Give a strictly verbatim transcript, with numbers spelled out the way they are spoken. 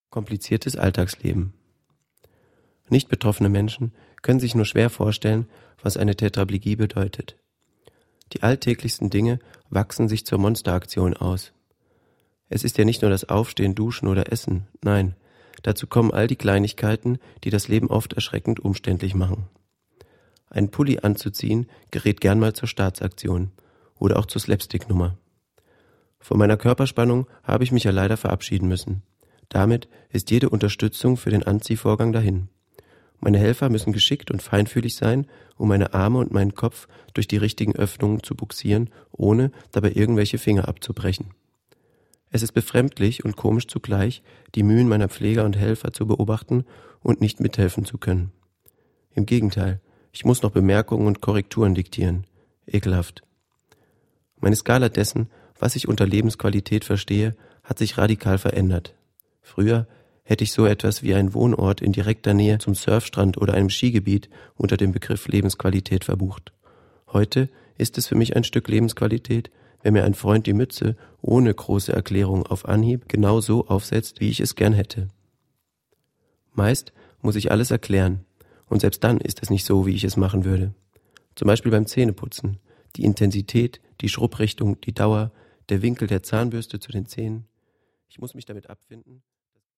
Kompliziertes Alltagsleben. Nicht betroffene Menschen können sich nur schwer vorstellen, was eine Tetraplegie bedeutet. Die alltäglichsten Dinge wachsen sich zur Monsteraktion aus. Es ist ja nicht nur das Aufstehen, Duschen oder Essen, nein, dazu kommen all die Kleinigkeiten, die das Leben oft erschreckend umständlich machen. Einen Pulli anzuziehen gerät gern mal zur Staatsaktion oder auch zur Slapstick-Nummer. Von meiner Körperspannung habe ich mich ja leider verabschieden müssen. Damit ist jede Unterstützung für den Anziehvorgang dahin. Meine Helfer müssen geschickt und feinfühlig sein, um meine Arme und meinen Kopf durch die richtigen Öffnungen zu bugsieren, ohne dabei irgendwelche Finger abzubrechen. Es ist befremdlich und komisch zugleich, die Mühen meiner Pfleger und Helfer zu beobachten und nicht mithelfen zu können. Im Gegenteil, ich muss noch Bemerkungen und Korrekturen diktieren. Ekelhaft. Meine Skala dessen, was ich unter Lebensqualität verstehe, hat sich radikal verändert. Früher hätte ich so etwas wie einen Wohnort in direkter Nähe zum Surfstrand oder einem Skigebiet unter dem Begriff Lebensqualität verbucht. Heute ist es für mich ein Stück Lebensqualität, wenn mir ein Freund die Mütze ohne große Erklärung auf Anhieb genau so aufsetzt, wie ich es gern hätte. Meist muss ich alles erklären, und selbst dann ist es nicht so, wie ich es machen würde. Zum Beispiel beim Zähneputzen. Die Intensität, die Schrubbrichtung, die Dauer, der Winkel der Zahnbürste zu den Zähnen. Ich muss mich damit abfinden,